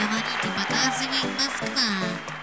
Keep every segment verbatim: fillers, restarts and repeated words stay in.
Говорит и показывает Москва.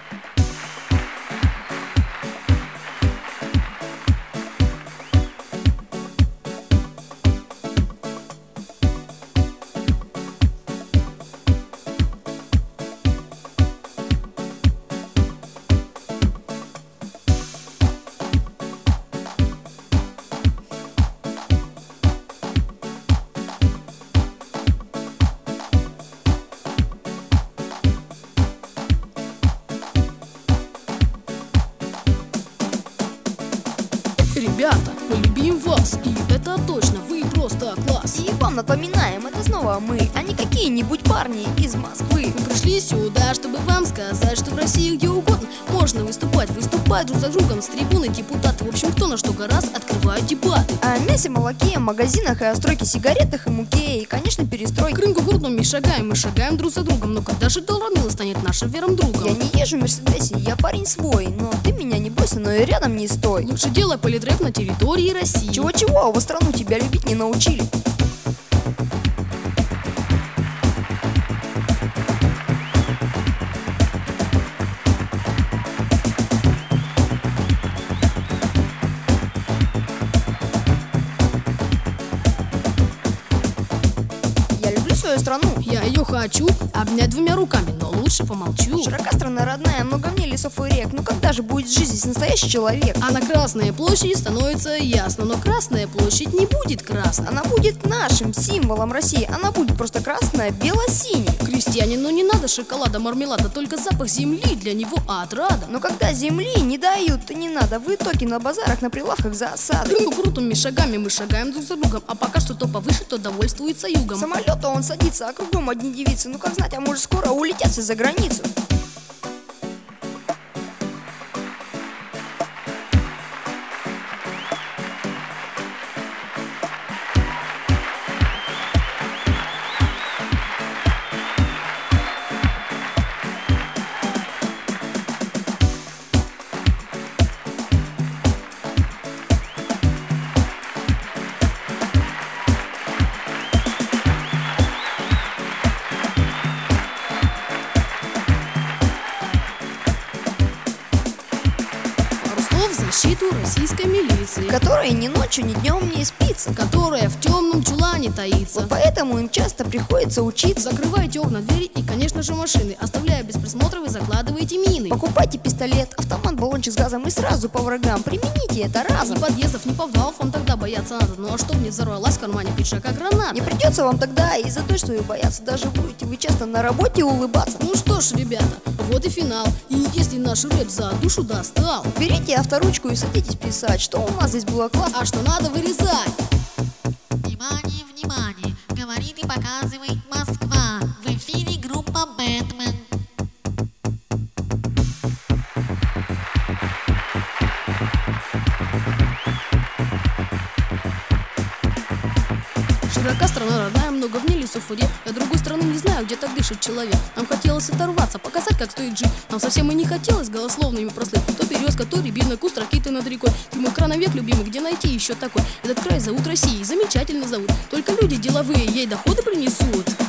Ребята, мы любим вас, и это точно, вы просто класс. И вам напоминаем, это снова мы, а не какие-нибудь парни из Москвы. Мы пришли сюда, чтобы вам сказать, что в России где угодно можно выступать. Выступать друг за другом с трибуны депутаты. В общем, кто на что гораздо, открывают дебаты. О мясе, молоке, магазинах и о стройке, сигаретах и муке, и, конечно, перестройка. К рынку крупными шагаем, мы шагаем друг за другом. Но когда же Долромила станет нашим верным другом? Я не езжу в Мерседесе, я парень свой, но ты меня не бойся, но и рядом не стой. Лучше делай политрэп на территории России. Чего-чего, в страну тебя любить не научили. Я люблю свою страну. Я ее хочу обнять двумя руками, но лучше помолчу. Широка страна родная, много в ней лесов и рек. Ну когда же будет жить здесь настоящий человек? А на Красной площади становится ясно, но Красная площадь не будет красной. Она будет нашим символом России. Она будет просто красная, бело-синяя. Крестьянину не надо шоколада, мармелада, только запах земли для него отрада. Но когда земли не дают, то не надо. В итоге на базарах, на прилавках за осады. Рынку крутыми шагами мы шагаем друг за другом, а пока что то повыше, то довольствуется югом. Самолета он садится, а кругом одни девицы. Ну как знать, а может скоро улетят все за границу. В защиту российской милиции, Которая ни ночью, ни днем не спится. которая в темном чулане таится. Вот поэтому им часто приходится учиться. Закрывайте окна, двери и, конечно же, машины. Оставляя без присмотра, вы закладываете мины. Покупайте пистолет, автомат, баллончик с газом и сразу по врагам. Примените это Ни разом. подъездов, ни подвалов вам тогда бояться надо. Ну а чтоб не взорвалась в кармане пиджака граната. Не придется вам тогда из-за той, что вы бояться. Даже будете вы часто на работе улыбаться. Ну что ж, ребята, вот и финал. И если наш рэп за душу достал, Берите авторучку и садитесь писать, что у нас здесь было классно. а что надо вырезать. Внимание, внимание, говорит и показывает Москва. В эфире группа Бэтмен. Широка страна родная, много в ней лесов и рек. Я другой страны не знаю, где так дышит человек. Нам хотелось оторваться, показать, как стоит жить. Нам совсем и не хотелось голословными прослыть. То березка, то рябина, куст ракиты над рекой. Ты мой крановек любимый, где найти еще такой? Этот край зовут Россией, замечательно зовут. Только люди деловые ей доходы принесут.